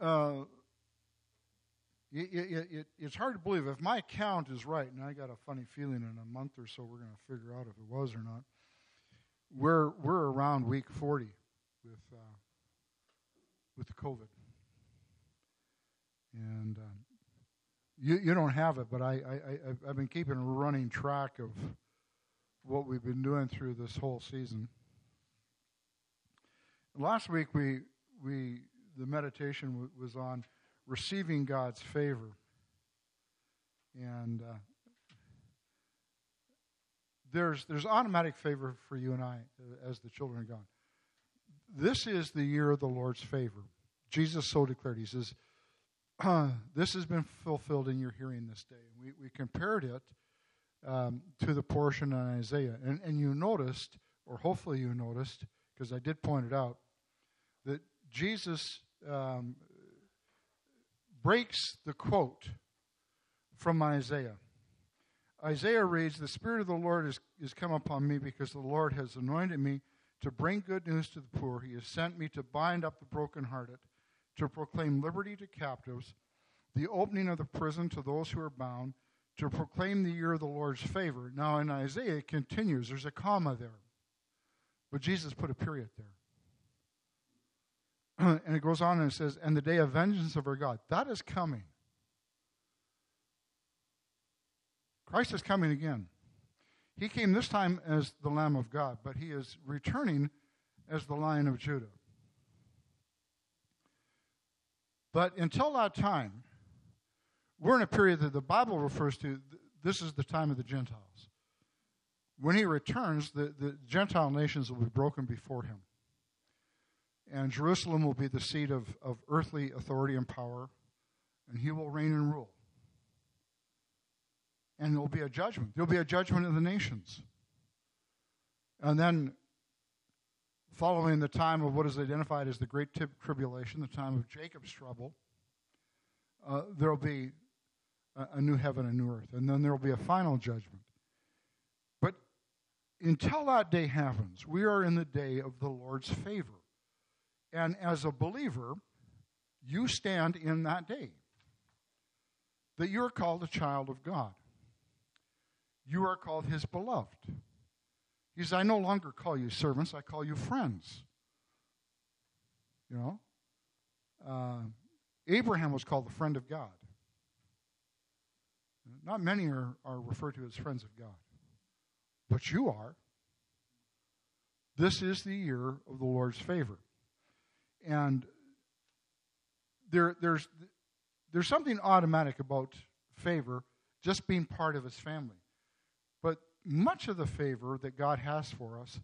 uh, it's hard to believe. If my count is right, and I got a funny feeling in a month or so we're going to figure out if it was or not, we're around week 40 with the COVID. And you don't have it, but I've been keeping a running track of what we've been doing through this whole season. Last week the meditation was on receiving God's favor, and there's automatic favor for you and I as the children of God. This is the year of the Lord's favor. Jesus so declared. He says, this has been fulfilled in your hearing this day. We compared it to the portion in Isaiah. And you noticed, or hopefully you noticed, because I did point it out, that Jesus breaks the quote from Isaiah. Isaiah reads, "The Spirit of the Lord is come upon me because the Lord has anointed me to bring good news to the poor. He has sent me to bind up the brokenhearted, to proclaim liberty to captives, the opening of the prison to those who are bound, to proclaim the year of the Lord's favor." Now in Isaiah it continues. There's a comma there. But Jesus put a period there. And it goes on and it says, "And the day of vengeance of our God." That is coming. Christ is coming again. He came this time as the Lamb of God, but he is returning as the Lion of Judah. But until that time, we're in a period that the Bible refers to. This is the time of the Gentiles. When he returns, the Gentile nations will be broken before him. And Jerusalem will be the seat of earthly authority and power, and he will reign and rule. And there will be a judgment. There will be a judgment of the nations. And then, following the time of what is identified as the Great Tribulation, the time of Jacob's trouble, there will be a new heaven and new earth. And then there will be a final judgment. But until that day happens, we are in the day of the Lord's favor. And as a believer, you stand in that day. That you are called a child of God. You are called his beloved. He says, "I no longer call you servants, I call you friends." You know? Abraham was called the friend of God. Not many are referred to as friends of God. But you are. This is the year of the Lord's favor. And there's something automatic about favor, just being part of his family. But much of the favor that God has for us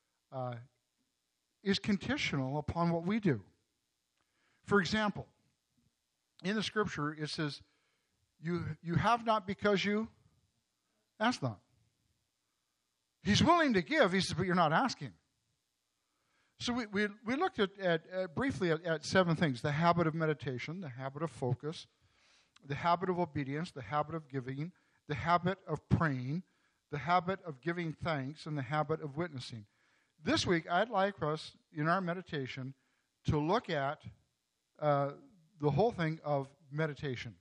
is conditional upon what we do. For example, in the Scripture it says, you have not because you ask not. He's willing to give, he says, but you're not asking. So we looked at briefly at 7 things: the habit of meditation, the habit of focus, the habit of obedience, the habit of giving, the habit of praying, the habit of giving thanks, and the habit of witnessing. This week, I'd like us, in our meditation, to look at the whole thing of meditation.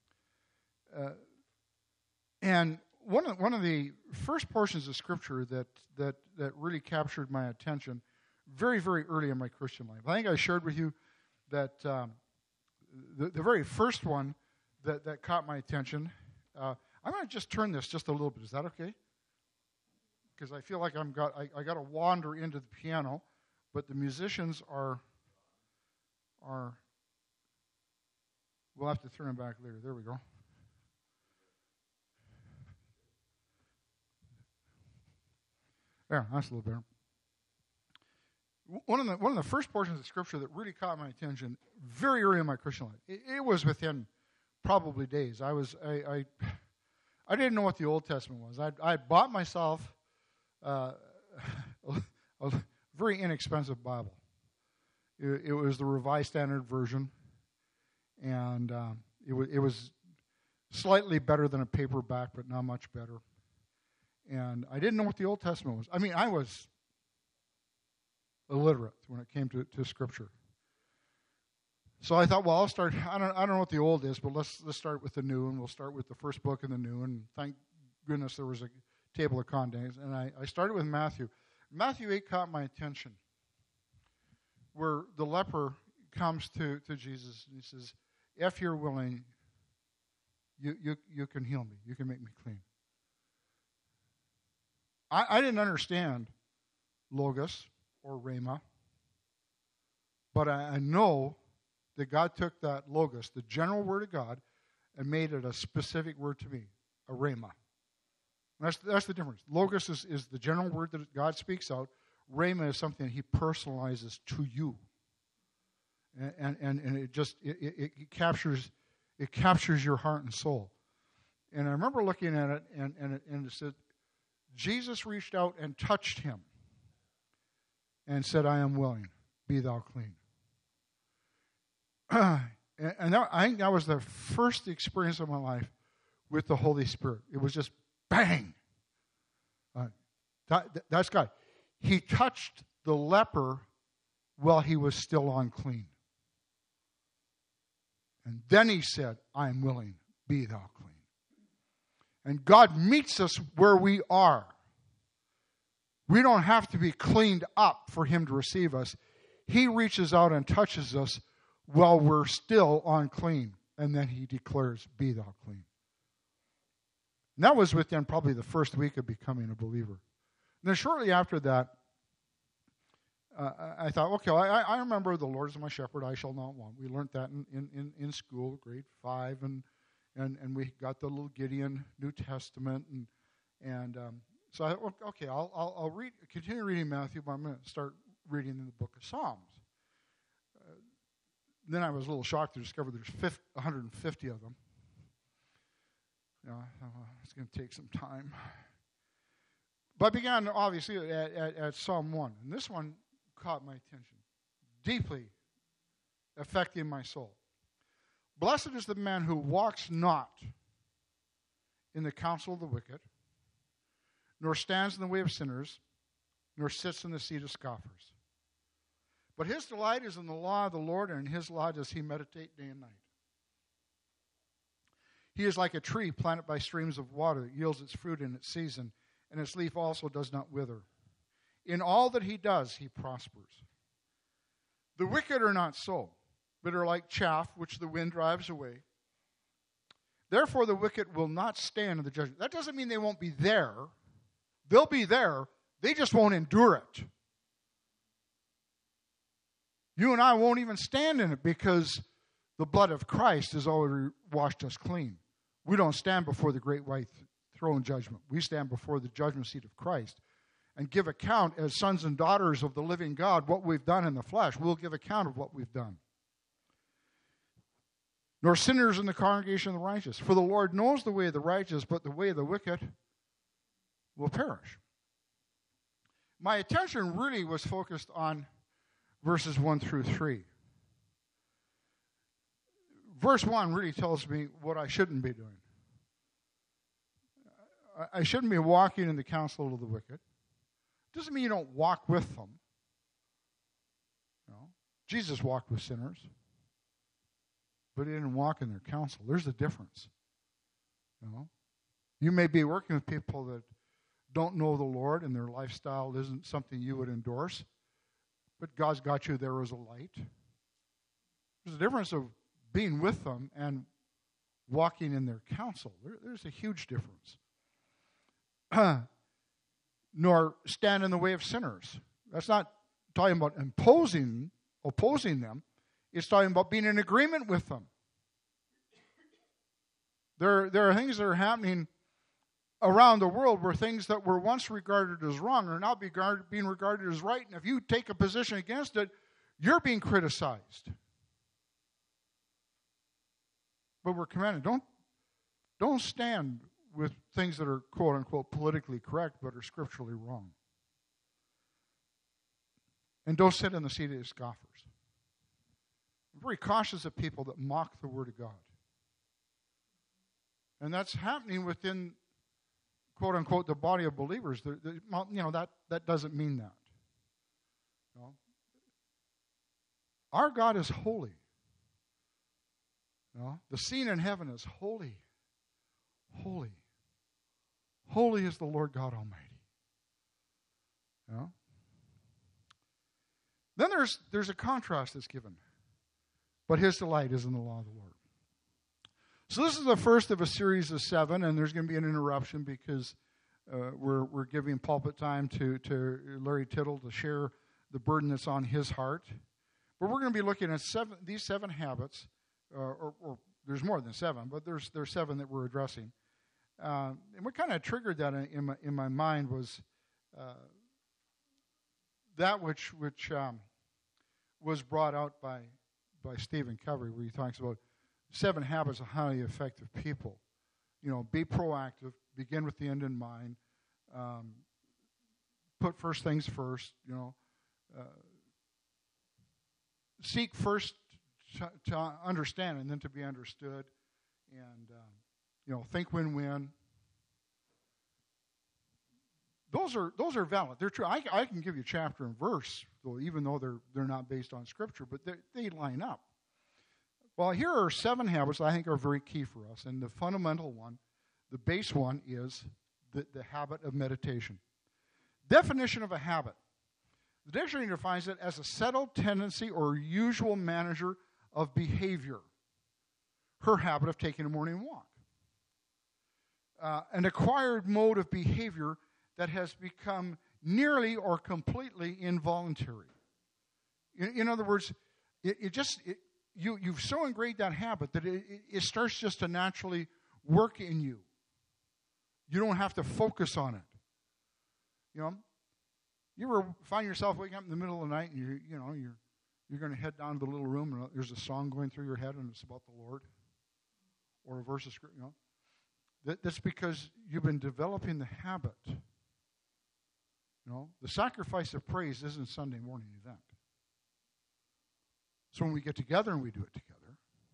And one of the first portions of Scripture that really captured my attention very, very early in my Christian life. I think I shared with you that the very first one that caught my attention. I'm going to just turn this just a little bit. Is that okay? Because I feel like I got to wander into the piano, but the musicians are. We'll have to turn them back later. There we go. There, that's a little better. One of the first portions of Scripture that really caught my attention very early in my Christian life. It was within probably days. I didn't know what the Old Testament was. I bought myself a very inexpensive Bible. It was the Revised Standard Version, and it was slightly better than a paperback, but not much better. And I didn't know what the Old Testament was. I mean, I was illiterate when it came to Scripture. So I thought, well, I'll start. I don't know what the old is, but let's start with the new, and we'll start with the first book in the new. And thank goodness there was a table of contents. And I started with Matthew. Matthew 8 caught my attention, where the leper comes to Jesus and he says, "If you're willing, you can heal me. You can make me clean." I didn't understand Logos or Rhema, but I know that God took that Logos, the general word of God, and made it a specific word to me, a Rhema. That's the difference. Logos is the general word that God speaks out. Rhema is something he personalizes to you, and it captures your heart and soul. And I remember looking at it, and it said, Jesus reached out and touched him, and said, "I am willing, be thou clean." And I think that was the first experience of my life with the Holy Spirit. It was just bang. That's God. He touched the leper while he was still unclean. And then he said, "I am willing, be thou clean." And God meets us where we are. We don't have to be cleaned up for him to receive us. He reaches out and touches us while we're still unclean. And then he declares, "Be thou clean." And that was within probably the first week of becoming a believer. And then shortly after that, I thought, okay, I remember the Lord is my shepherd, I shall not want. We learned that in school, grade 5, and we got the little Gideon New Testament, and so I thought, okay, I'll continue reading Matthew, but I'm going to start reading in the book of Psalms. Then I was a little shocked to discover there's 150 of them. It's going to take some time. But I began, obviously, at Psalm 1. And this one caught my attention, deeply affecting my soul. "Blessed is the man who walks not in the counsel of the wicked, nor stands in the way of sinners, nor sits in the seat of scoffers. But his delight is in the law of the Lord, and in his law does he meditate day and night. He is like a tree planted by streams of water that yields its fruit in its season, and its leaf also does not wither. In all that he does, he prospers. The wicked are not so, but are like chaff which the wind drives away. Therefore the wicked will not stand in the judgment." That doesn't mean they won't be there. They'll be there. They just won't endure it. You and I won't even stand in it because the blood of Christ has already washed us clean. We don't stand before the great white throne judgment. We stand before the judgment seat of Christ and give account as sons and daughters of the living God what we've done in the flesh. We'll give account of what we've done. "Nor sinners in the congregation of the righteous. For the Lord knows the way of the righteous, but the way of the wicked will perish." My attention really was focused on verses 1 through 3. Verse 1 really tells me what I shouldn't be doing. I shouldn't be walking in the counsel of the wicked. Doesn't mean you don't walk with them. Jesus walked with sinners, but he didn't walk in their counsel. There's a difference. You may be working with people that don't know the Lord and their lifestyle isn't something you would endorse, but God's got you there as a light. There's a difference of being with them and walking in their counsel. There's a huge difference. Nor stand in the way of sinners. That's not talking about opposing them. It's talking about being in agreement with them. There are things that are happening around the world where things that were once regarded as wrong are now being regarded as right. And if you take a position against it, you're being criticized. But we're commanded, don't stand with things that are quote-unquote politically correct but are scripturally wrong. And don't sit in the seat of the scoffers. I'm very cautious of people that mock the Word of God. And that's happening within, quote-unquote, the body of believers. That doesn't mean that. Our God is holy. You know, the scene in heaven is holy, holy, holy is the Lord God Almighty. You know? Then there's a contrast that's given. But his delight is in the law of the Lord. So this is the first of a series of 7, and there's going to be an interruption because we're giving pulpit time to Larry Tittle to share the burden that's on his heart. But we're going to be looking at these 7 habits, or there's more than 7, but there's 7 that we're addressing. And what kind of triggered that in my mind was that which was brought out by Stephen Covey, where he talks about 7 habits of highly effective people. You know, be proactive, begin with the end in mind, put first things first, you know, seek first to understand and then to be understood, and, you know, think win-win. Those are valid. They're true. I can give you chapter and verse, even though they're not based on Scripture, but they line up. Well, here are 7 habits I think are very key for us, and the fundamental one, the base one, is the habit of meditation. Definition of a habit. The dictionary defines it as a settled tendency or usual manager of behavior. Her habit of taking a morning walk. An acquired mode of behavior that has become nearly or completely involuntary. In other words, you've so ingrained that habit that it starts just to naturally work in you. You don't have to focus on it. You know, you ever find yourself waking up in the middle of the night and you're going to head down to the little room and there's a song going through your head and it's about the Lord, or a verse of Scripture. You know, that's because you've been developing the habit. You know, the sacrifice of praise isn't a Sunday morning event. So when we get together and we do it together,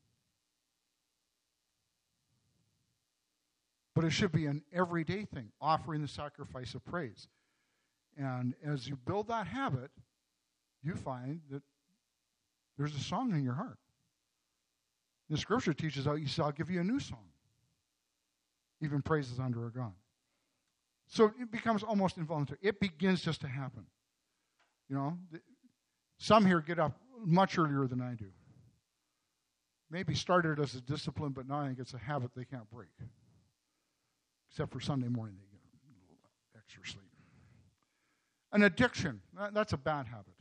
but it should be an everyday thing, offering the sacrifice of praise. And as you build that habit, you find that there's a song in your heart. The Scripture teaches out, I'll give you a new song. Even praises unto our God. So it becomes almost involuntary. It begins just to happen. You know, some here get up much earlier than I do. Maybe started as a discipline, but now I think it's a habit they can't break. Except for Sunday morning, they get a little extra sleep. An addiction, that's a bad habit.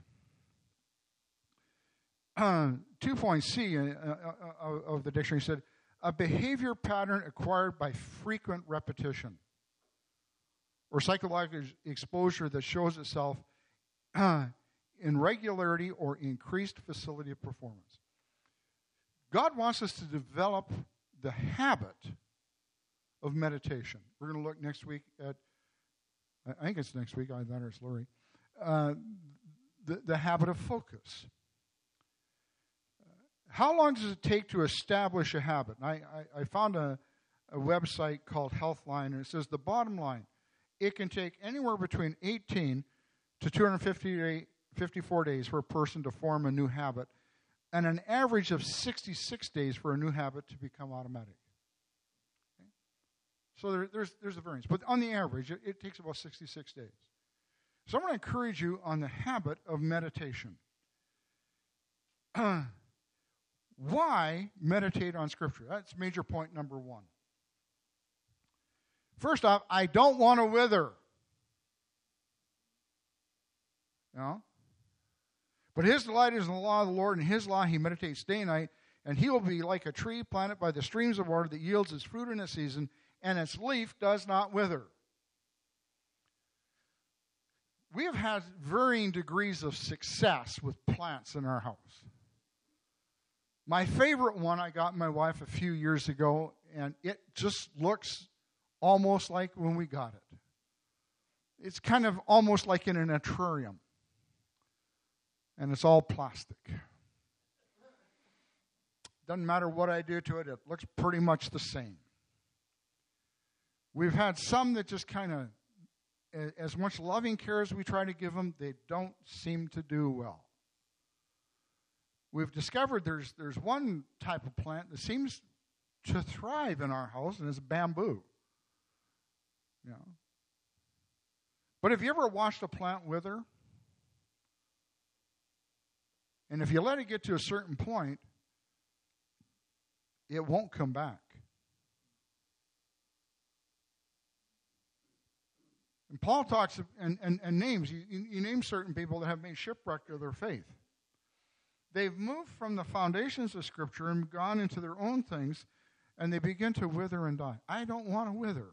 2.C of the dictionary said, a behavior pattern acquired by frequent repetition or psychological exposure that shows itself in regularity or increased facility of performance. God wants us to develop the habit of meditation. We're going to look next week at, I think it's next week, either that or it's Larry, the habit of focus. How long does it take to establish a habit? And I found a website called Healthline, and it says the bottom line, it can take anywhere between 18 to 254 days for a person to form a new habit, and an average of 66 days for a new habit to become automatic. Okay? So there's a variance. But on the average, it takes about 66 days. So I'm going to encourage you on the habit of meditation. Why meditate on Scripture? That's major point number 1. First off, I don't want to wither. You know? But his delight is in the law of the Lord, and his law he meditates day and night, and he will be like a tree planted by the streams of water that yields its fruit in its season, and its leaf does not wither. We have had varying degrees of success with plants in our house. My favorite one I got my wife a few years ago, and it just looks almost like when we got it. It's kind of almost like in an atrium. And it's all plastic. Doesn't matter what I do to it, it looks pretty much the same. We've had some that just kind of, as much loving care as we try to give them, they don't seem to do well. we've discovered there's one type of plant that seems to thrive in our house, and it's bamboo. You know. But have you ever watched a plant wither? And if you let it get to a certain point, it won't come back. And Paul talks and names, you name certain people that have made shipwreck of their faith. They've moved from the foundations of Scripture and gone into their own things, and they begin to wither and die. I don't want to wither.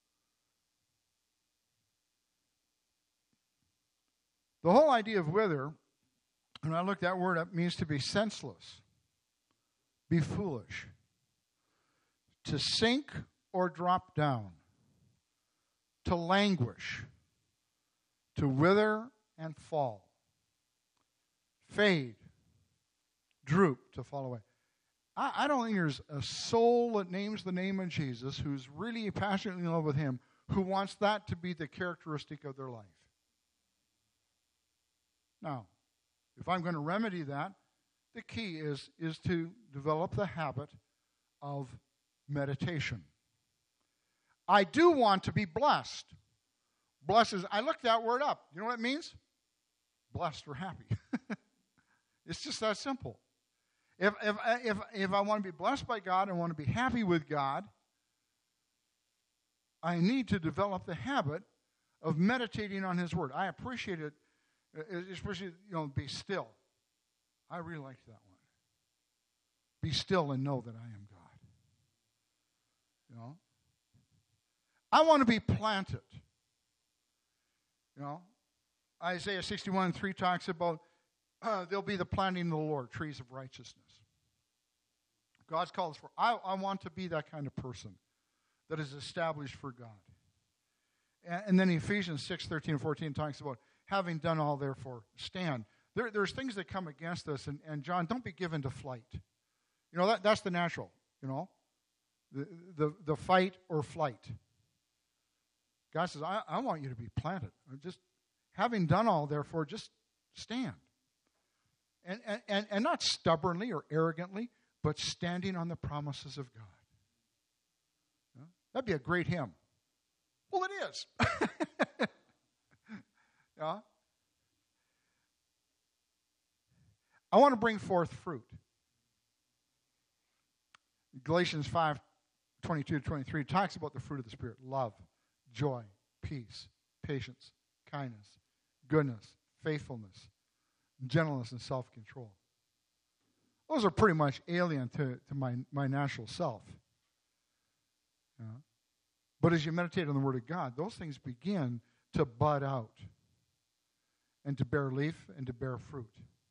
The whole idea of wither, when I look that word up, means to be senseless, be foolish, to sink or drop down, to languish, to wither and fall, fade, droop, to fall away. I don't think there's a soul that names the name of Jesus who's really passionately in love with him who wants that to be the characteristic of their life. Now, if I'm going to remedy that, the key is to develop the habit of meditation. I do want to be blessed. Blessed is, I looked that word up. You know what it means? Blessed or happy. It's just that simple. If I want to be blessed by God, I want to be happy with God, I need to develop the habit of meditating on his word. I appreciate it, especially, be still. I really like that one. Be still and know that I am God. I want to be planted. Isaiah 61:3 talks about they'll be the planting of the Lord, trees of righteousness. God's called us for. I want to be that kind of person that is established for God. And then Ephesians 6:13 and 14 talks about having done all, therefore, stand. There's things that come against us, and John, don't be given to flight. That's the natural, the fight or flight. God says, I want you to be planted. Just having done all, therefore, just stand. And not stubbornly or arrogantly, but standing on the promises of God. That'd be a great hymn. Well, it is. I want to bring forth fruit. Galatians 5:22-23 talks about the fruit of the Spirit: love, joy, peace, patience, kindness, goodness, faithfulness, gentleness, and self-control. Those are pretty much alien to my natural self. But as you meditate on the Word of God, those things begin to bud out and to bear leaf and to bear fruit.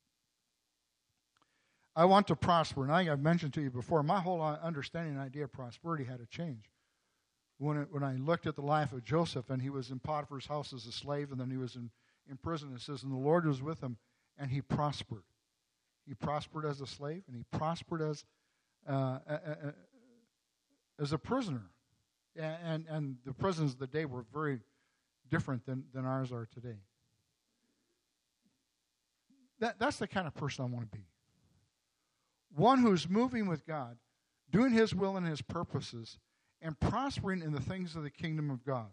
I want to prosper. And I've mentioned to you before, my whole understanding and idea of prosperity had to change. When I looked at the life of Joseph, and he was in Potiphar's house as a slave, and then he was in prison, it says, and the Lord was with him, and he prospered. He prospered as a slave, and he prospered as a prisoner. And the prisons of the day were very different than ours are today. That's the kind of person I want to be. One who's moving with God, doing his will and his purposes, and prospering in the things of the kingdom of God.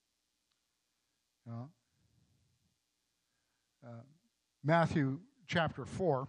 Matthew chapter 4.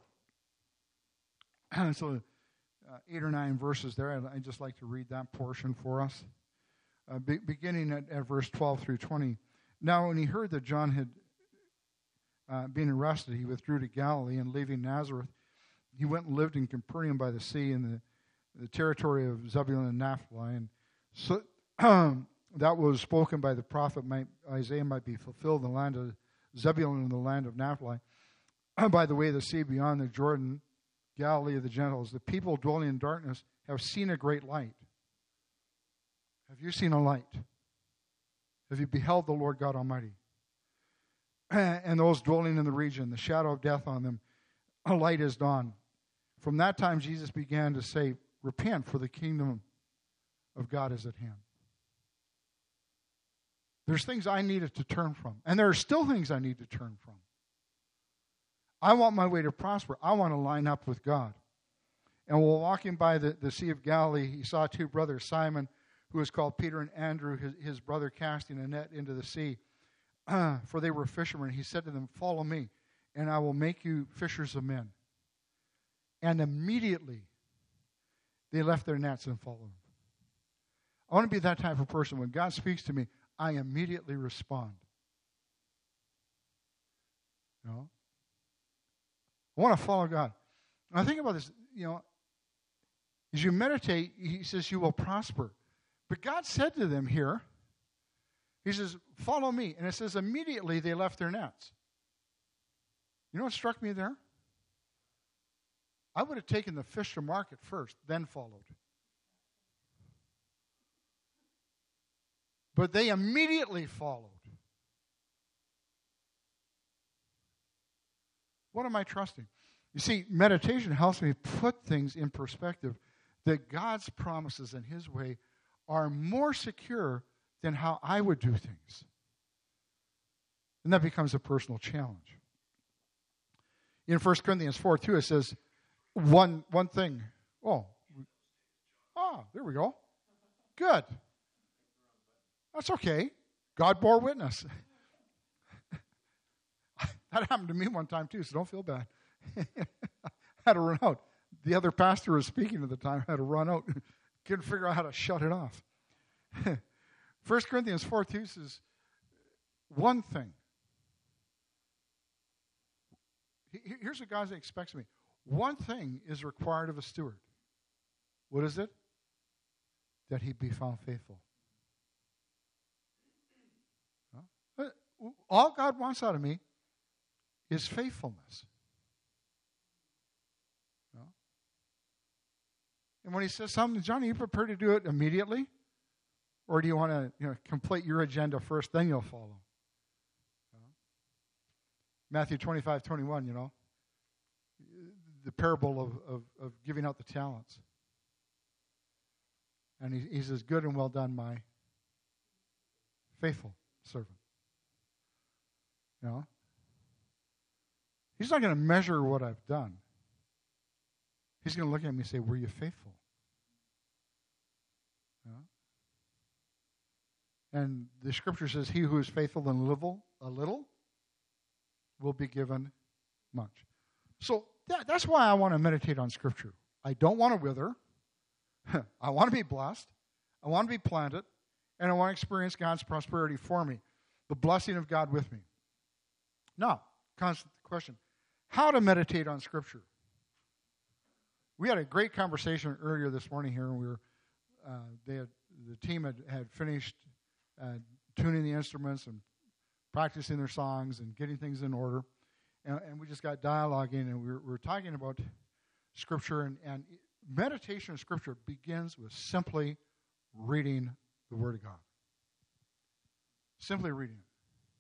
So 8 or 9 verses there. I'd just like to read that portion for us. Beginning at verse 12 through 20. Now when he heard that John had been arrested, he withdrew to Galilee, and leaving Nazareth, he went and lived in Capernaum by the sea in the territory of Zebulun and Naphtali. And so that was spoken by the prophet Isaiah might be fulfilled in the land of Zebulun and the land of Naphtali. By the way of the sea beyond the Jordan, Galilee of the Gentiles, the people dwelling in darkness have seen a great light. Have you seen a light? Have you beheld the Lord God Almighty? And those dwelling in the region, the shadow of death on them, a light is dawned. From that time, Jesus began to say, repent, for the kingdom of God is at hand. There's things I needed to turn from. And there are still things I need to turn from. I want my way to prosper. I want to line up with God. And while walking by the Sea of Galilee, he saw two brothers, Simon, who was called Peter, and Andrew, his brother, casting a net into the sea. For they were fishermen. He said to them, "Follow me, and I will make you fishers of men." And immediately they left their nets and followed him. I want to be that type of person. When God speaks to me, I immediately respond. You know? I want to follow God. Now think about this, as you meditate, he says you will prosper. But God said to them here, he says, "Follow me." And it says immediately they left their nets. You know what struck me there? I would have taken the fish to market first, then followed. But they immediately followed. What am I trusting? You see, meditation helps me put things in perspective, that God's promises and his way are more secure than how I would do things. And that becomes a personal challenge. In 1 Corinthians 4:2, it says, one thing. There we go. Good. That's okay. God bore witness. That happened to me one time too, so don't feel bad. I had to run out. The other pastor was speaking at the time. I had to run out. Couldn't figure out how to shut it off. 1 Corinthians 4:2 says, one thing. Here's what God expects of me. One thing is required of a steward. What is it? That he be found faithful. All God wants out of me is faithfulness. And when he says something, Johnny, are you prepared to do it immediately? Or do you want to complete your agenda first, then you'll follow? Matthew 25:21, the parable of giving out the talents. And he says, "Good and well done, my faithful servant." He's not going to measure what I've done. He's going to look at me and say, "Were you faithful?" And the scripture says, "He who is faithful in a little will be given much." So that's why I want to meditate on scripture. I don't want to wither. I want to be blessed. I want to be planted. And I want to experience God's prosperity for me. The blessing of God with me. Now, constant question. How to meditate on scripture? We had a great conversation earlier this morning here, and we were the team had finished tuning the instruments and practicing their songs and getting things in order, and we just got dialoguing, and we were talking about scripture, and meditation on scripture begins with simply reading the Word of God. Simply reading it.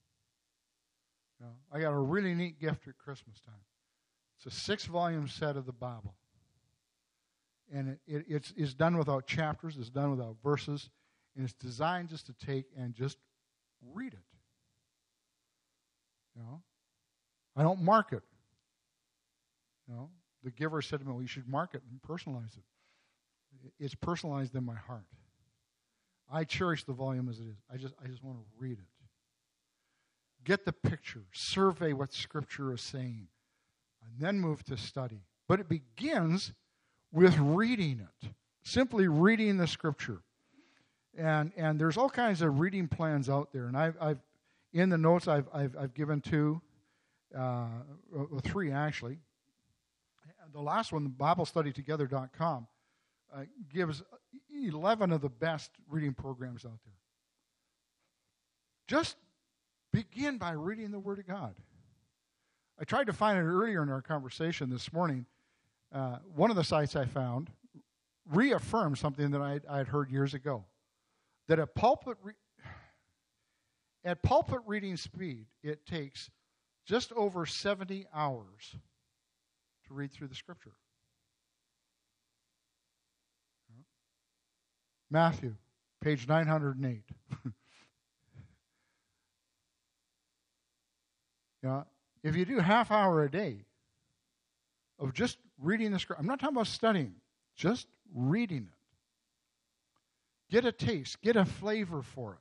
I got a really neat gift at Christmas time. It's a 6-volume set of the Bible. And it's done without chapters, it's done without verses, and it's designed just to take and just read it. I don't mark it. The giver said to me, "Well, you should mark it and personalize it." It's personalized in my heart. I cherish the volume as it is. I just want to read it. Get the picture. Survey what Scripture is saying. And then move to study. But it begins with reading it. Simply reading the Scripture. And there's all kinds of reading plans out there. And I've in the notes I've given 2, 3 actually. The last one, the BibleStudyTogether.com, gives 11 of the best reading programs out there. Just begin by reading the Word of God. I tried to find it earlier in our conversation this morning. One of the sites I found reaffirmed something that I had heard years ago. That at pulpit reading speed, it takes just over 70 hours to read through the Scripture. Matthew, page 908. If you do half hour a day, of just reading the scripture. I'm not talking about studying, just reading it. Get a taste, get a flavor for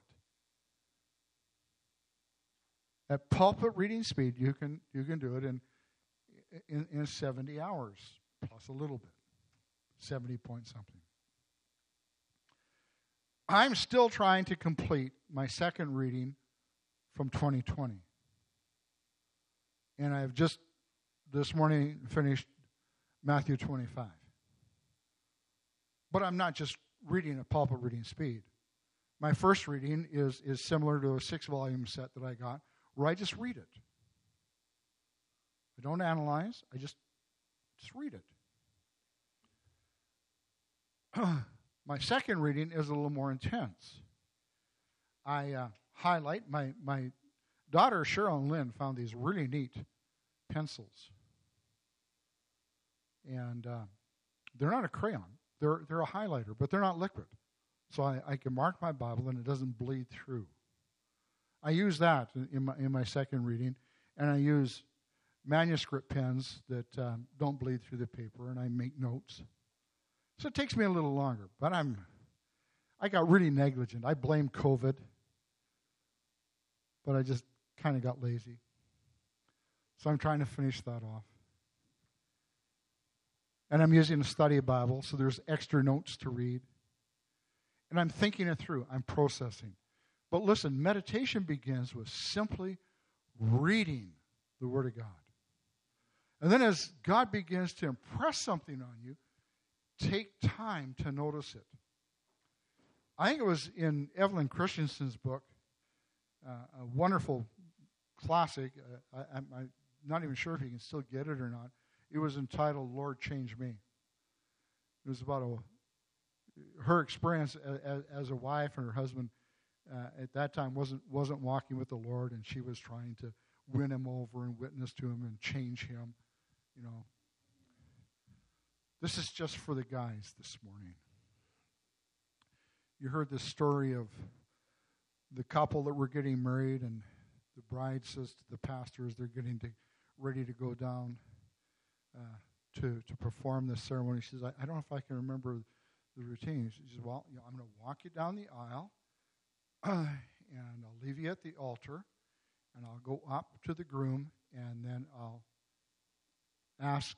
it. At pulpit reading speed, you can do it in 70 hours, plus a little bit. 70 point something. I'm still trying to complete my second reading from 2020. And I've just this morning finished Matthew 25. But I'm not just reading at pulpit reading speed. My first reading is similar to a 6-volume set that I got, where I just read it. I don't analyze, I just read it. My second reading is a little more intense. I highlight, my daughter Cheryl and Lynn found these really neat pencils. And they're not a crayon, they're a highlighter, but they're not liquid. So I can mark my Bible and it doesn't bleed through. I use that in my second reading, and I use manuscript pens that don't bleed through the paper, and I make notes. So it takes me a little longer, but I got really negligent. I blame COVID, but I just kind of got lazy. So I'm trying to finish that off. And I'm using a study Bible, so there's extra notes to read. And I'm thinking it through. I'm processing. But listen, meditation begins with simply reading the Word of God. And then as God begins to impress something on you, take time to notice it. I think it was in Evelyn Christensen's book, a wonderful classic. I'm not even sure if you can still get it or not. It was entitled, Lord, Change Me. It was about her experience as a wife, and her husband at that time wasn't walking with the Lord, and she was trying to win him over and witness to him and change him, you know. This is just for the guys this morning. You heard the story of the couple that were getting married, and the bride says to the pastor as they're getting ready to go down to perform this ceremony, she says, I don't know if I can remember the routine. She says, well, I'm going to walk you down the aisle, and I'll leave you at the altar, and I'll go up to the groom, and then I'll ask,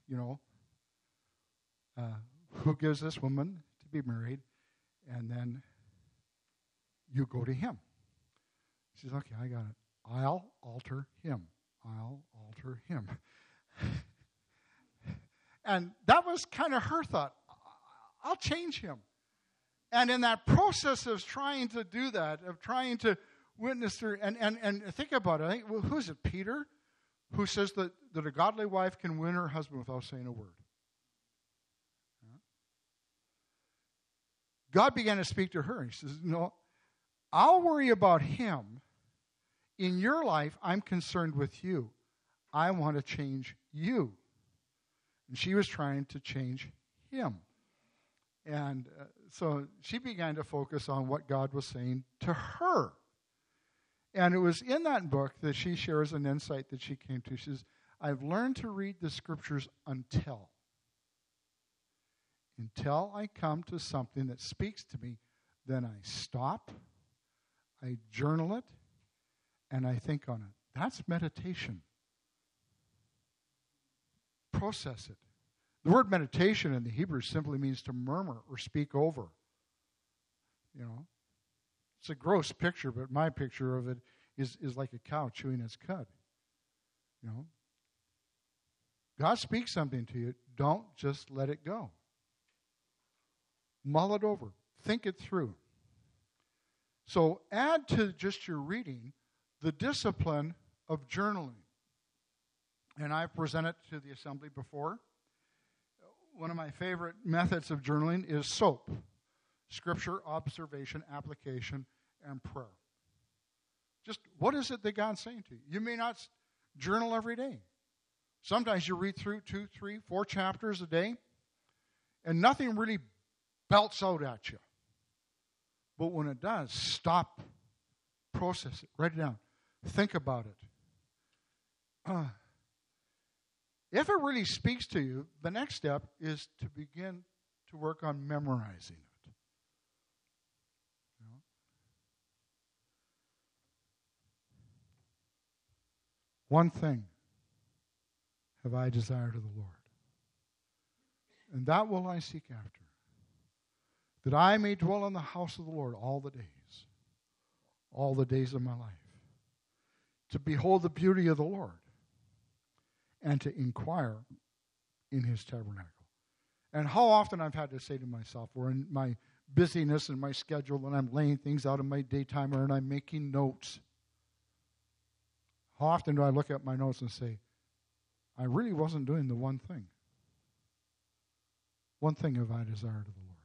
who gives this woman to be married, and then you go to him. She says, okay, I got it. I'll alter him. I'll alter him. And that was kind of her thought. I'll change him. And in that process of trying to do that, of trying to witness her, and think about it, who is it, Peter, who says that a godly wife can win her husband without saying a word? God began to speak to her. He says, no, I'll worry about him. In your life, I'm concerned with you. I want to change you. And she was trying to change him. And so she began to focus on what God was saying to her. And it was in that book that she shares an insight that she came to. She says, I've learned to read the scriptures until I come to something that speaks to me, then I stop, I journal it, and I think on it. That's meditation. Process it. The word meditation in the Hebrew simply means to murmur or speak over. It's a gross picture, but my picture of it is like a cow chewing its cud. God speaks something to you. Don't just let it go. Mull it over. Think it through. So add to just your reading the discipline of journaling. And I've presented to the assembly before. One of my favorite methods of journaling is SOAP. Scripture, observation, application, and prayer. Just what is it that God's saying to you? You may not journal every day. Sometimes you read through 2, 3, 4 chapters a day, and nothing really belts out at you. But when it does, stop, process it, write it down, think about it. If it really speaks to you, the next step is to begin to work on memorizing it. You know? One thing have I desired of the Lord, and that will I seek after, that I may dwell in the house of the Lord all the days of my life, to behold the beauty of the Lord, and to inquire in his tabernacle. And how often I've had to say to myself, or in my busyness and my schedule, and I'm laying things out in my daytimer and I'm making notes, how often do I look at my notes and say, I really wasn't doing the one thing. One thing have I desired of the Lord.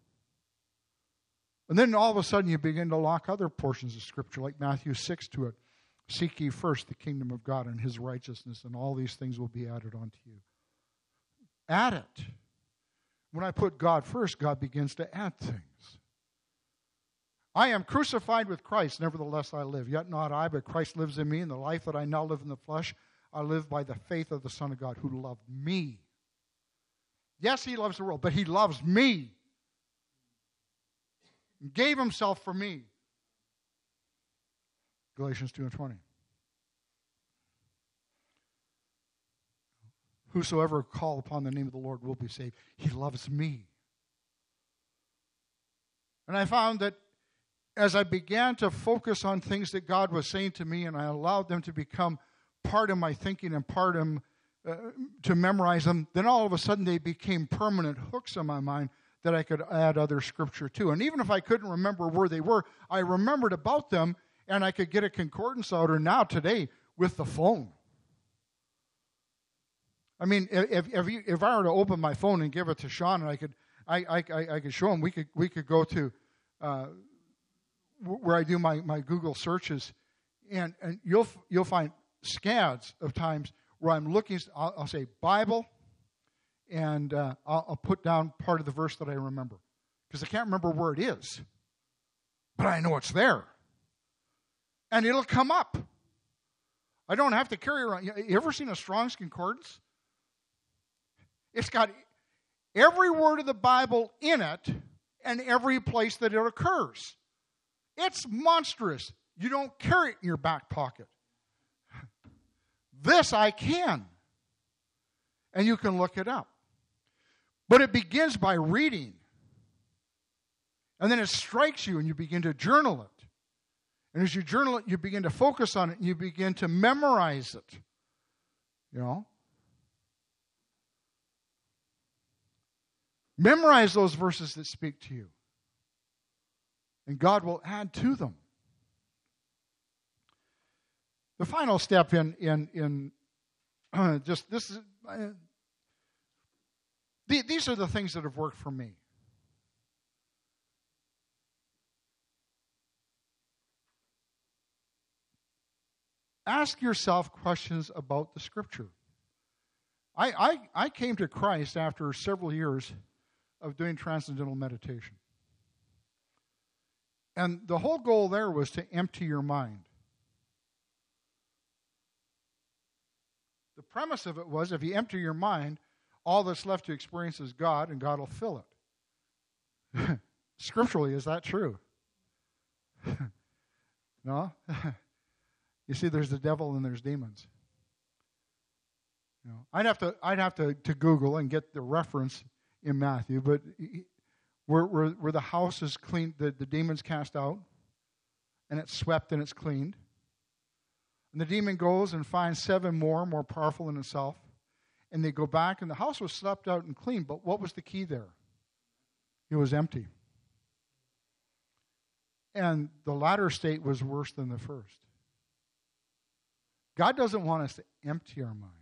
And then all of a sudden you begin to lock other portions of Scripture, like Matthew 6 to it. Seek ye first the kingdom of God and his righteousness, and all these things will be added unto you. Add it. When I put God first, God begins to add things. I am crucified with Christ, nevertheless I live. Yet not I, but Christ lives in me, and the life that I now live in the flesh, I live by the faith of the Son of God who loved me. Yes, he loves the world, but he loves me. He gave himself for me. Galatians 2:20. Whosoever call upon the name of the Lord will be saved. He loves me. And I found that as I began to focus on things that God was saying to me, and I allowed them to become part of my thinking and part of to memorize them, then all of a sudden they became permanent hooks in my mind that I could add other Scripture to. And even if I couldn't remember where they were, I remembered about them, and I could get a concordance out, or now today with the phone. I mean, if I were to open my phone and give it to Sean, and I could show him, we could go to where I do my Google searches, and you'll find scads of times where I'm looking. I'll say Bible, and I'll put down part of the verse that I remember, because I can't remember where it is, but I know it's there. And it'll come up. I don't have to carry around. You ever seen a Strong's Concordance? It's got every word of the Bible in it and every place that it occurs. It's monstrous. You don't carry it in your back pocket. This I can. And you can look it up. But it begins by reading. And then it strikes you and you begin to journal it. And as you journal it, you begin to focus on it, and you begin to memorize it. You know? Memorize those verses that speak to you. And God will add to them. The final step in just this is, these are the things that have worked for me. Ask yourself questions about the Scripture. I came to Christ after several years of doing transcendental meditation. And the whole goal there was to empty your mind. The premise of it was, if you empty your mind, all that's left to experience is God, and God will fill it. Scripturally, is that true? No? You see, there's the devil and there's demons. You know, I'd have to Google and get the reference in Matthew, but where the house is cleaned, the demon's cast out, and it's swept and it's cleaned. And the demon goes and finds 7 more powerful than itself, and they go back, and the house was swept out and cleaned, but what was the key there? It was empty. And the latter state was worse than the first. God doesn't want us to empty our mind.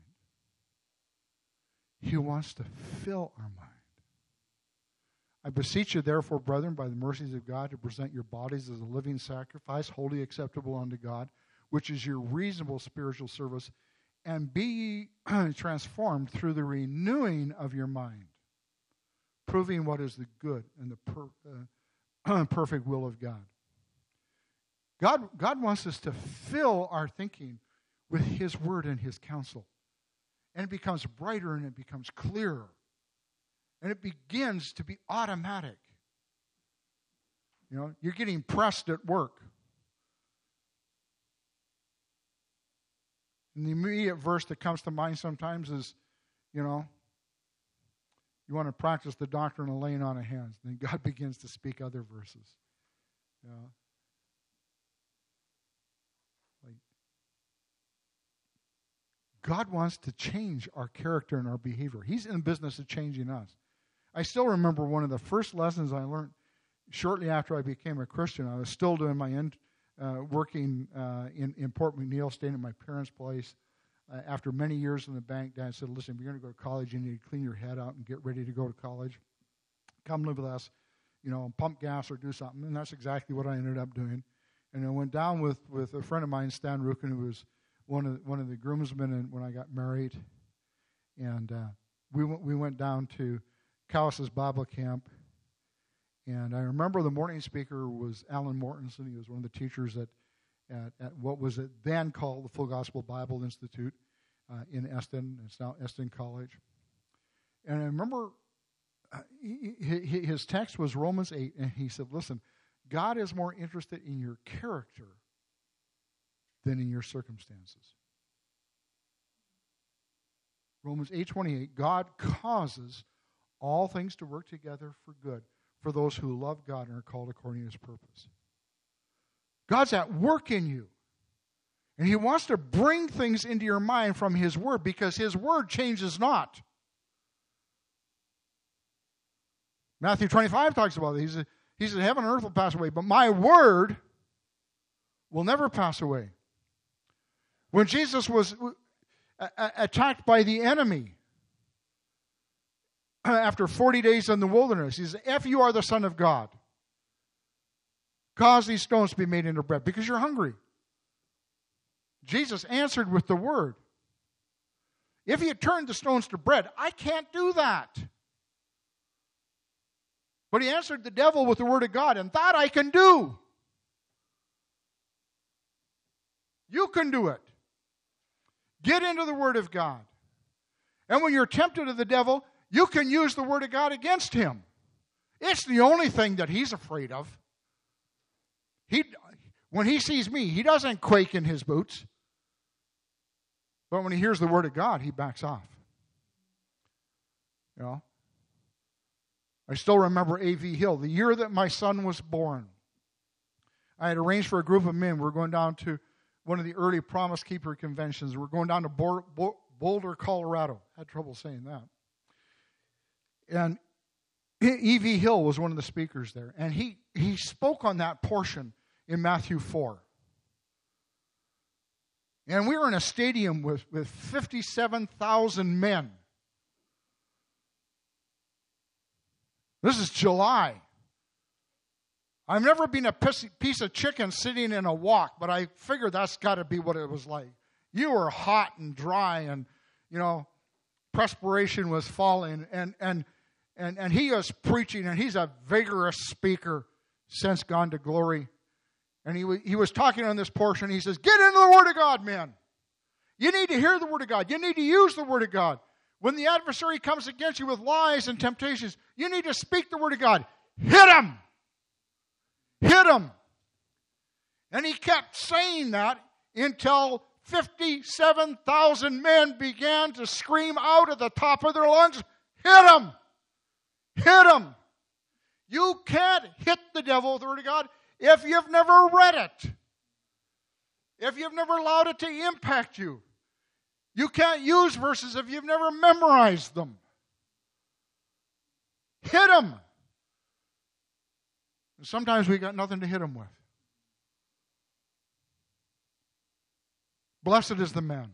He wants to fill our mind. I beseech you, therefore, brethren, by the mercies of God, to present your bodies as a living sacrifice, wholly acceptable unto God, which is your reasonable spiritual service, and be ye transformed through the renewing of your mind, proving what is the good and the perfect will of God. God wants us to fill our thinking with His word and His counsel. And it becomes brighter and it becomes clearer. And it begins to be automatic. You know, you're getting pressed at work. And the immediate verse that comes to mind sometimes is, you know, you want to practice the doctrine of laying on of hands. Then God begins to speak other verses. You know? Like, God wants to change our character and our behavior. He's in the business of changing us. I still remember one of the first lessons I learned shortly after I became a Christian. I was still doing my working in Port McNeil, staying at my parents' place. After many years in the bank, Dad said, listen, if you're going to go to college, you need to clean your head out and get ready to go to college. Come live with us, you know, pump gas or do something. And that's exactly what I ended up doing. And I went down with a friend of mine, Stan Rukin, who was one of the groomsmen when I got married. And we went down to Callis's Bible Camp. And I remember the morning speaker was Alan Mortensen. He was one of the teachers at what was it then called the Full Gospel Bible Institute in Eston. It's now Eston College. And I remember his text was Romans 8, and he said, listen, God is more interested in your character than in your circumstances. Romans 8:28, God causes all things to work together for good for those who love God and are called according to his purpose. God's at work in you. And he wants to bring things into your mind from his word because his word changes not. Matthew 25 talks about it. He said, heaven and earth will pass away, but my word will never pass away. When Jesus was attacked by the enemy after 40 days in the wilderness, he said, if you are the Son of God, cause these stones to be made into bread because you're hungry. Jesus answered with the word. If he had turned the stones to bread, I can't do that. But he answered the devil with the word of God, and that I can do. You can do it. Get into the word of God. And when you're tempted of the devil, you can use the word of God against him. It's the only thing that he's afraid of. When he sees me, he doesn't quake in his boots. But when he hears the word of God, he backs off. You know? I still remember A.V. Hill, the year that my son was born. I had arranged for a group of men. We're going down to one of the early Promise Keeper conventions. We're going down to Boulder, Colorado. I had trouble saying that. And E.V. Hill was one of the speakers there. And he spoke on that portion in Matthew 4. And we were in a stadium with 57,000 men. This is July. I've never been a piece of chicken sitting in a wok, but I figured that's got to be what it was like. You were hot and dry, and, you know, perspiration was falling. And he was preaching, and he's a vigorous speaker since gone to glory. And he was talking on this portion. He says, get into the Word of God, man. You need to hear the Word of God. You need to use the Word of God. When the adversary comes against you with lies and temptations, you need to speak the Word of God. Hit him. Hit him. And he kept saying that until 57,000 men began to scream out at the top of their lungs, hit him. Hit him. You can't hit the devil with the Word of God if you've never read it. If you've never allowed it to impact you. You can't use verses if you've never memorized them. Hit him. And sometimes we got nothing to hit him with. Blessed is the man.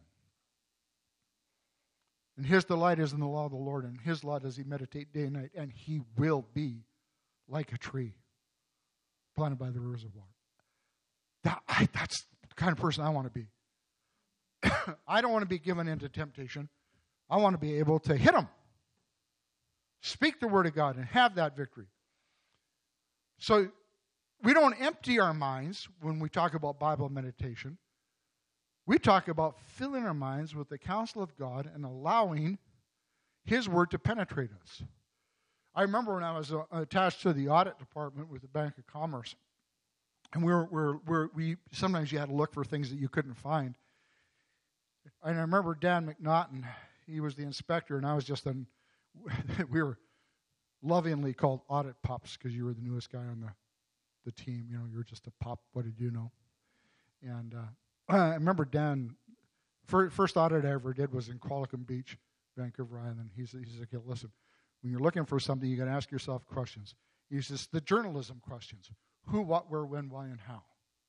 And his delight is in the law of the Lord, and his law does he meditate day and night, and he will be like a tree planted by the rivers of water. That's the kind of person I want to be. I don't want to be given into temptation. I want to be able to hit them. Speak the word of God and have that victory. So we don't empty our minds when we talk about Bible meditation. We talk about filling our minds with the counsel of God and allowing His Word to penetrate us. I remember when I was attached to the audit department with the Bank of Commerce, and we sometimes you had to look for things that you couldn't find. And I remember Dan McNaughton, he was the inspector, and I was just we were lovingly called audit pups because you were the newest guy on the team. You know, you were just a pup. What did you know? And I remember Dan, first audit I ever did was in Qualicum Beach, Vancouver Island. He's like, hey, listen, when you're looking for something, you got to ask yourself questions. He says, the journalism questions. Who, what, where, when, why, and how.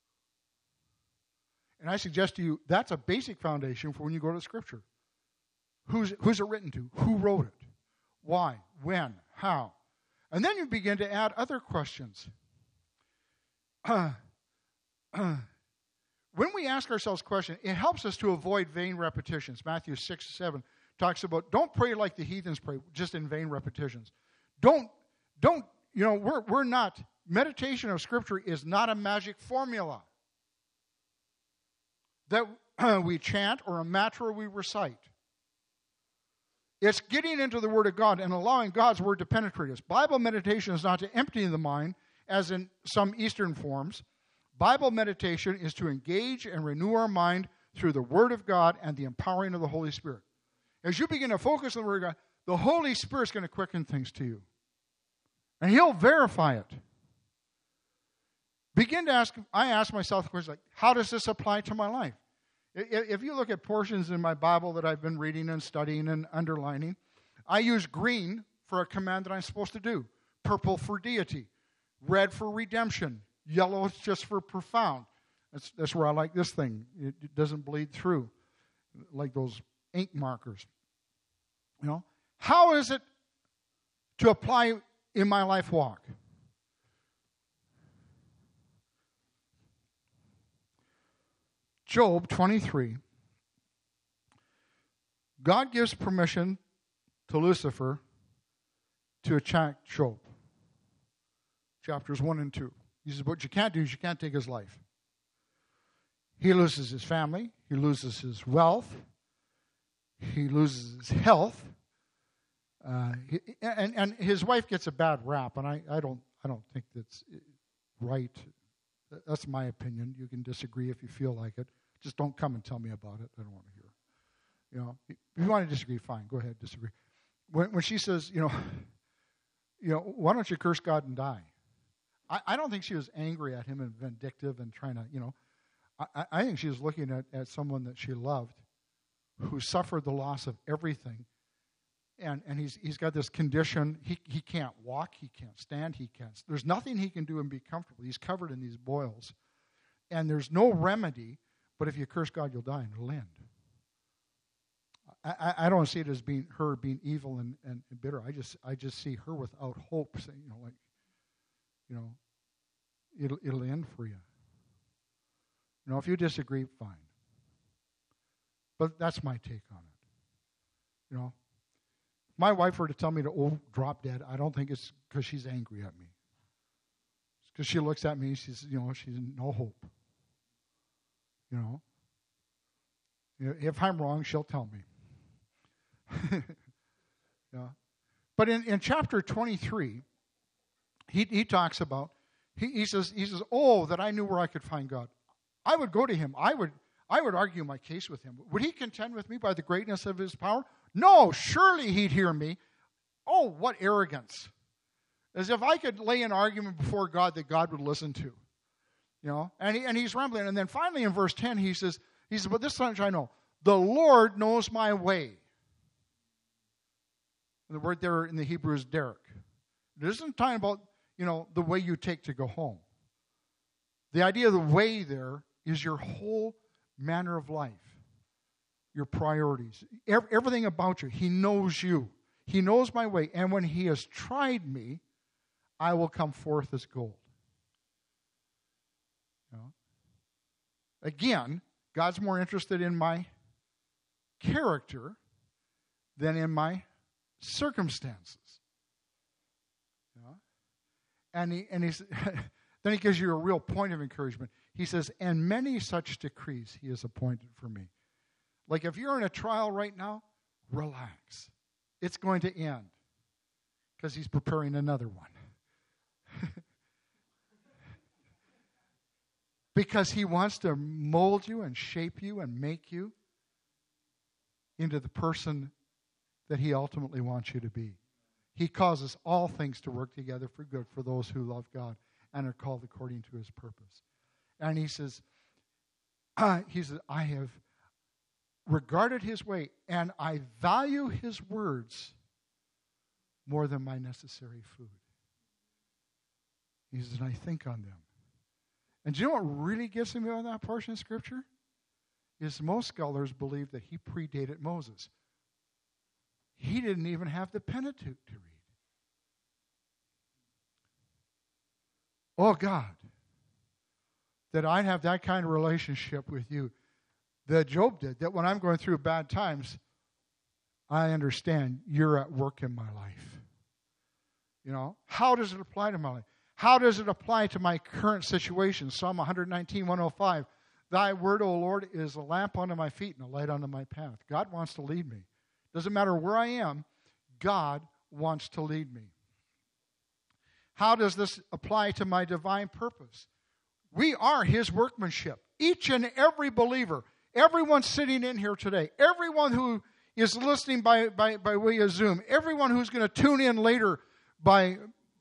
And I suggest to you, that's a basic foundation for when you go to Scripture. Who's it written to? Who wrote it? Why? When? How? And then you begin to add other questions. When we ask ourselves questions, it helps us to avoid vain repetitions. Matthew 6:7 talks about, don't pray like the heathens pray, just in vain repetitions. Don't, we're not, meditation of Scripture is not a magic formula that we chant or a mantra we recite. It's getting into the Word of God and allowing God's Word to penetrate us. Bible meditation is not to empty the mind, as in some Eastern forms. Bible meditation is to engage and renew our mind through the Word of God and the empowering of the Holy Spirit. As you begin to focus on the Word of God, the Holy Spirit's going to quicken things to you. And He'll verify it. I ask myself the question, like, how does this apply to my life? If you look at portions in my Bible that I've been reading and studying and underlining, I use green for a command that I'm supposed to do, purple for deity, red for redemption, yellow is just for profound. That's where I like this thing. It doesn't bleed through like those ink markers. You know, how is it to apply in my life walk? Job 23. God gives permission to Lucifer to attack Job. Chapters 1 and 2. He says, what you can't do is you can't take his life. He loses his family. He loses his wealth. He loses his health. And his wife gets a bad rap, and I don't think that's right. That's my opinion. You can disagree if you feel like it. Just don't come and tell me about it. I don't want to hear. You know, if you want to disagree, fine. Go ahead, disagree. When she says, why don't you curse God and die? I don't think she was angry at him and vindictive and trying to, I think she was looking at someone that she loved who suffered the loss of everything. And he's got this condition. He can't walk. He can't stand. There's nothing he can do and be comfortable. He's covered in these boils. And there's no remedy, but if you curse God, you'll die and it'll end. I don't see it as being evil and bitter. I just see her without hope, saying, it'll end for you. If you disagree, fine. But that's my take on it. My wife were to tell me to drop dead, I don't think it's because she's angry at me. It's because she looks at me, she's in no hope. If I'm wrong, she'll tell me. Yeah. But in chapter 23, he talks about, he says, oh, that I knew where I could find God. I would go to him. I would argue my case with him. Would he contend with me by the greatness of his power? No, surely he'd hear me. Oh, what arrogance. As if I could lay an argument before God that God would listen to. And he's rambling. And then finally in verse 10, he says, but this much I know. The Lord knows my way. The word there in the Hebrew is derek. It isn't talking about, the way you take to go home. The idea of the way there is your whole manner of life, your priorities, everything about you. He knows you. He knows my way. And when he has tried me, I will come forth as gold. Again, God's more interested in my character than in my circumstances. And he's Then he gives you a real point of encouragement. He says, and many such decrees he has appointed for me. Like if you're in a trial right now, relax. It's going to end because he's preparing another one. Because he wants to mold you and shape you and make you into the person that he ultimately wants you to be. He causes all things to work together for good for those who love God and are called according to his purpose. And he says, I have regarded his way, and I value his words more than my necessary food. He says, and I think on them. And do you know what really gets me on that portion of Scripture? Is most scholars believe that he predated Moses. He didn't even have the Pentateuch to read. Oh, God, that I'd have that kind of relationship with you that Job did, that when I'm going through bad times, I understand you're at work in my life. You know, how does it apply to my life? How does it apply to my current situation? Psalm 119, 105. Thy word, O Lord, is a lamp unto my feet and a light unto my path. God wants to lead me. Doesn't matter where I am, God wants to lead me. How does this apply to my divine purpose? We are his workmanship. Each and every believer, everyone sitting in here today, everyone who is listening by way of Zoom, everyone who's going to tune in later by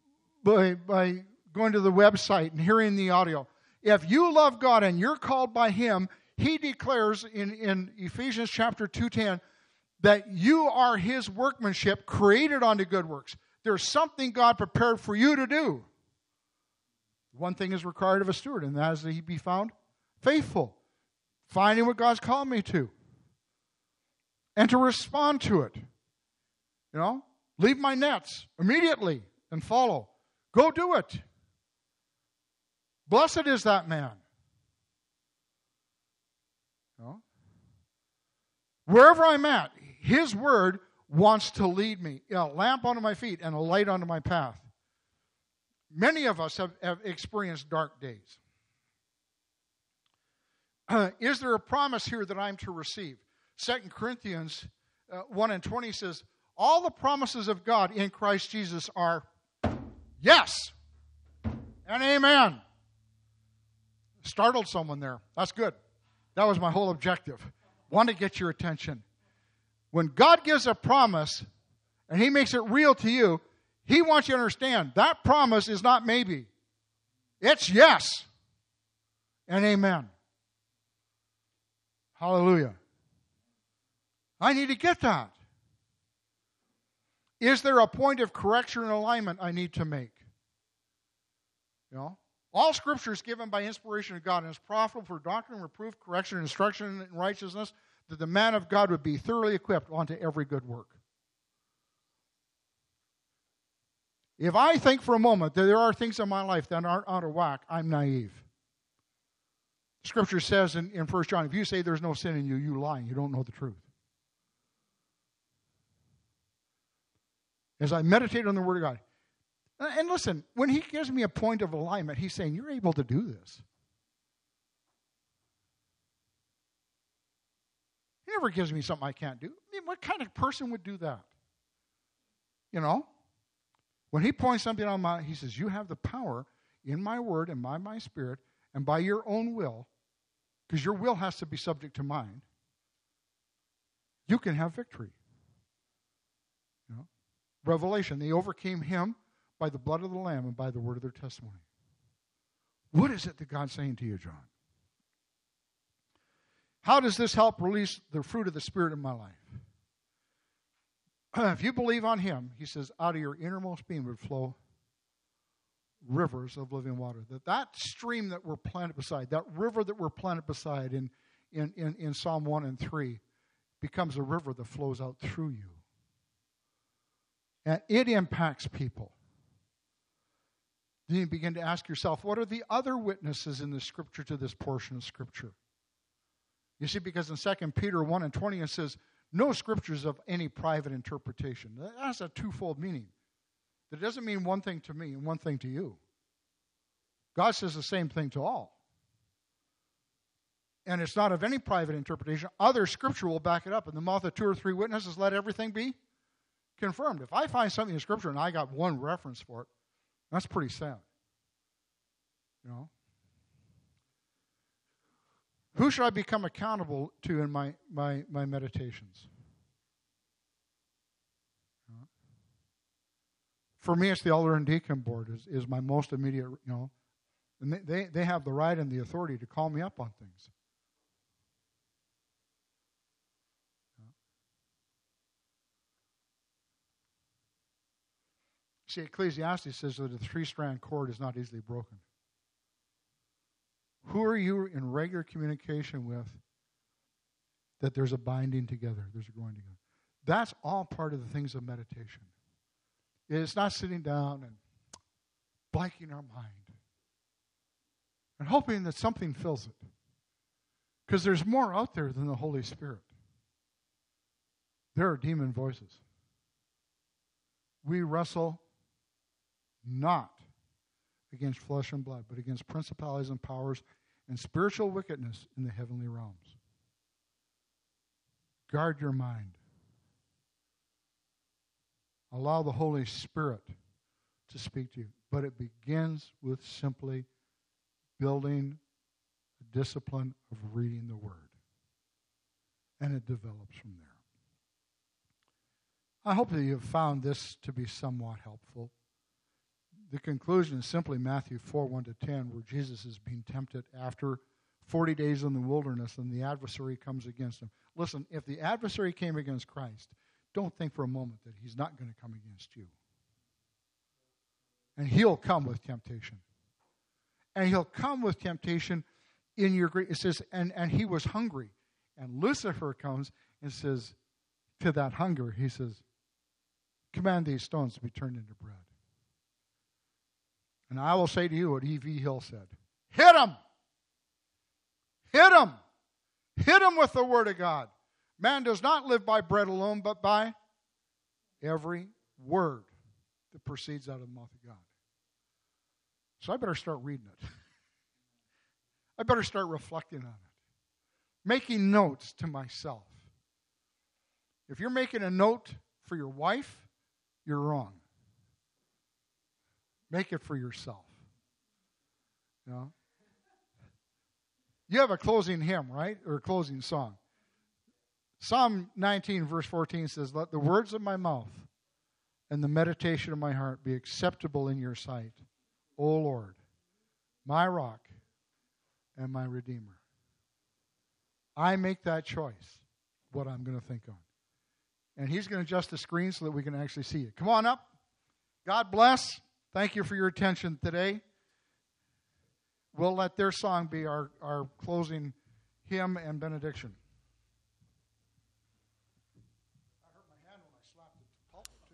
going to the website and hearing the audio. If you love God and you're called by him, he declares in Ephesians chapter 2:10 that you are his workmanship created unto good works. There's something God prepared for you to do. One thing is required of a steward, and that is that he be found faithful, finding what God's called me to, and to respond to it. You know, leave my nets immediately and follow. Go do it. Blessed is that man. You know? Wherever I'm at, his word wants to lead me. A lamp unto my feet and a light unto my path. Many of us have experienced dark days. Is there a promise here that I'm to receive? 2 Corinthians 1:20 says, all the promises of God in Christ Jesus are yes and amen. Startled someone there. That's good. That was my whole objective. Want to get your attention. When God gives a promise and he makes it real to you, he wants you to understand that promise is not maybe. It's yes and amen. Hallelujah. I need to get that. Is there a point of correction and alignment I need to make? You know, all Scripture is given by inspiration of God and is profitable for doctrine, reproof, correction, instruction in righteousness, that the man of God would be thoroughly equipped unto every good work. If I think for a moment that there are things in my life that aren't out of whack, I'm naive. Scripture says in 1 John, if you say there's no sin in you, you lie. You don't know the truth. As I meditate on the Word of God, and listen, when he gives me a point of alignment, he's saying, you're able to do this. He never gives me something I can't do. I mean, what kind of person would do that? You know? When he points something on my, he says, you have the power in my word and by my spirit and by your own will, because your will has to be subject to mine, you can have victory. You know? Revelation, they overcame him by the blood of the Lamb and by the word of their testimony. What is it that God's saying to you, John? How does this help release the fruit of the Spirit in my life? If you believe on him, he says, out of your innermost being would flow rivers of living water. That stream that we're planted beside, that river that we're planted beside in Psalm 1 and 3 becomes a river that flows out through you. And it impacts people. Then you begin to ask yourself, what are the other witnesses in the Scripture to this portion of Scripture? You see, because in 2 Peter 1 and 20 it says, no Scriptures of any private interpretation. That has a twofold meaning. That doesn't mean one thing to me and one thing to you. God says the same thing to all. And it's not of any private interpretation. Other Scripture will back it up. In the mouth of 2 or 3 witnesses, let everything be confirmed. If I find something in Scripture and I got one reference for it, that's pretty sad. You know? Who should I become accountable to in my meditations? For me, it's the elder and deacon board is my most immediate, and they have the right and the authority to call me up on things. See, Ecclesiastes says that a 3-strand cord is not easily broken. Who are you in regular communication with that there's a binding together, there's a growing together? That's all part of the things of meditation. It's not sitting down and blanking our mind and hoping that something fills it. Because there's more out there than the Holy Spirit. There are demon voices. We wrestle not against flesh and blood, but against principalities and powers and spiritual wickedness in the heavenly realms. Guard your mind. Allow the Holy Spirit to speak to you. But it begins with simply building a discipline of reading the Word. And it develops from there. I hope that you have found this to be somewhat helpful. The conclusion is simply Matthew 4, 1-10, where Jesus is being tempted after 40 days in the wilderness and the adversary comes against him. Listen, if the adversary came against Christ, don't think for a moment that he's not going to come against you. And he'll come with temptation. And he'll come with temptation in your great... It says, and he was hungry. And Lucifer comes and says, to that hunger, he says, command these stones to be turned into bread. And I will say to you what E.V. Hill said. Hit him! Hit him! Hit him with the Word of God. Man does not live by bread alone, but by every word that proceeds out of the mouth of God. So I better start reading it. I better start reflecting on it. Making notes to myself. If you're making a note for your wife, you're wrong. Make it for yourself. You know? You have a closing hymn, right? Or a closing song. Psalm 19, verse 14 says, let the words of my mouth and the meditation of my heart be acceptable in your sight, O Lord, my rock and my redeemer. I make that choice, what I'm going to think on. And he's going to adjust the screen so that we can actually see it. Come on up. God bless. Thank you for your attention today. We'll let their song be our closing hymn and benediction. I hurt my hand when I slapped the pulpit too.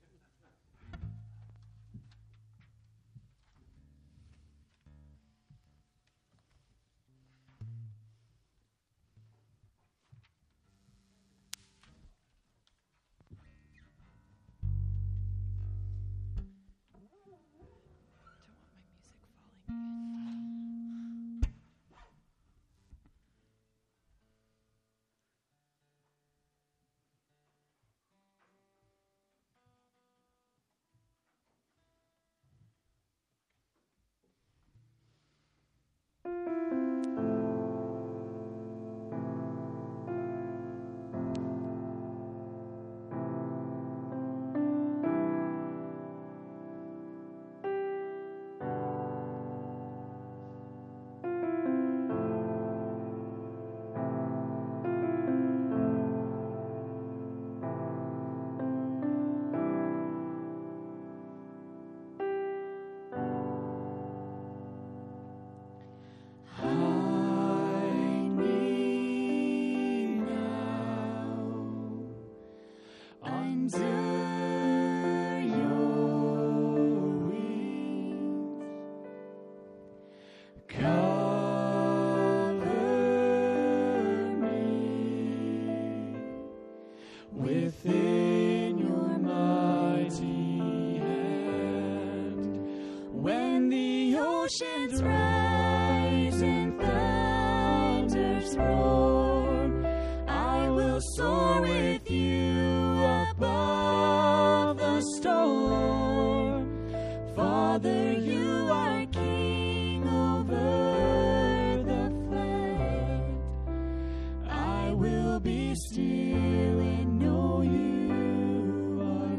Within your mighty hand, when the oceans rise and thunders roar, I will soar with you above the storm. Father, you are king over the flood. I will be still and know you are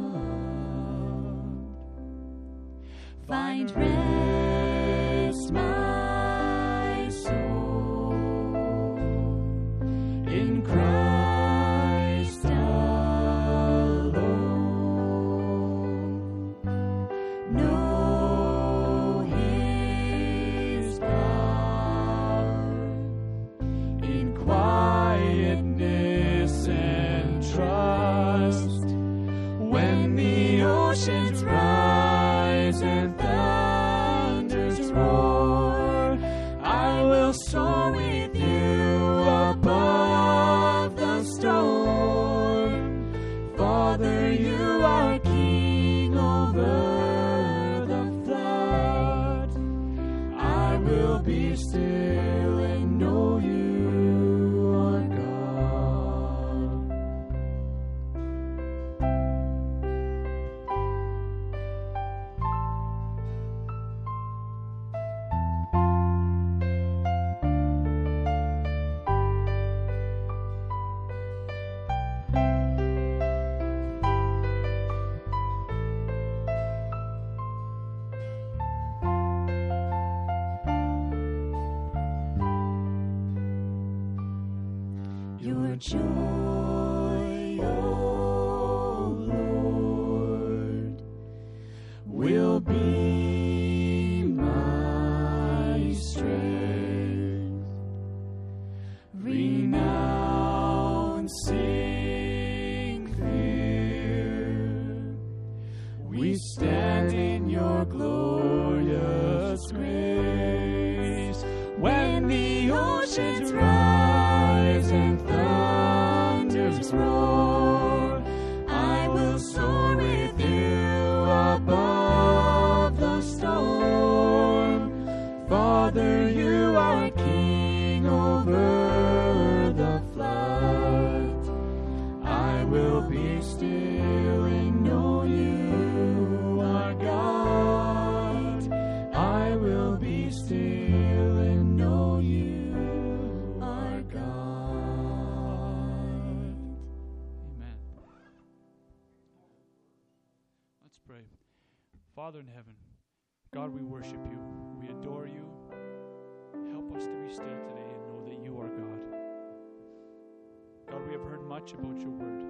God. Find rest, my soul, in Christ alone. Know His power in quietness and trust. When the oceans rise and thunders roar, I will soar with you above the storm. Father, you are king over the flood. I will be still and know you are God. Your joy, O Lord, will be my strength. Renouncing fear, we stand in your glorious grace. When the oceans rise and thunders roar, I will soar with you above the storm. Father, you are king over the flood. I will be still and know you are God. I will be still and know you are God. Amen. Let's pray. Father in heaven, God, we worship you. We adore you. Help us to be still today and know that you are God. God, we have heard much about your word.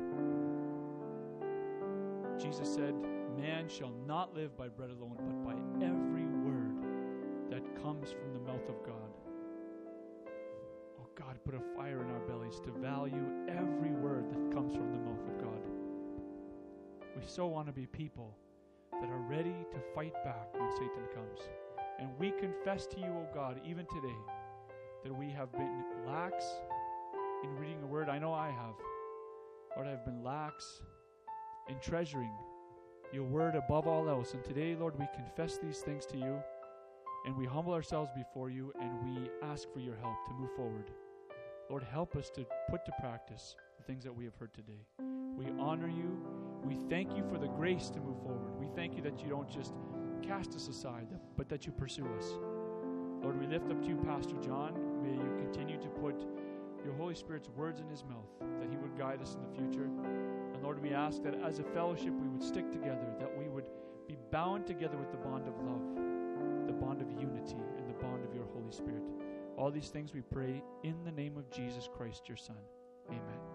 Jesus said, man shall not live by bread alone, but by every word that comes from the mouth of God. Oh God, put a fire in our bellies to value every word that comes from the mouth of God. We so want to be people that are ready to fight back when Satan comes. And we confess to you, O God, even today, that we have been lax in reading the word. I know I have. Lord, I've been lax in treasuring your word above all else. And today, Lord, we confess these things to you, and we humble ourselves before you, and we ask for your help to move forward. Lord, help us to put to practice the things that we have heard today. We honor you. We thank you for the grace to move forward. We thank you that you don't just cast us aside, but that you pursue us. Lord, we lift up to you Pastor John. May you continue to put your Holy Spirit's words in his mouth, that he would guide us in the future. And Lord, we ask that as a fellowship we would stick together, that we would be bound together with the bond of love, the bond of unity, and the bond of your Holy Spirit. All these things we pray in the name of Jesus Christ, your Son. Amen.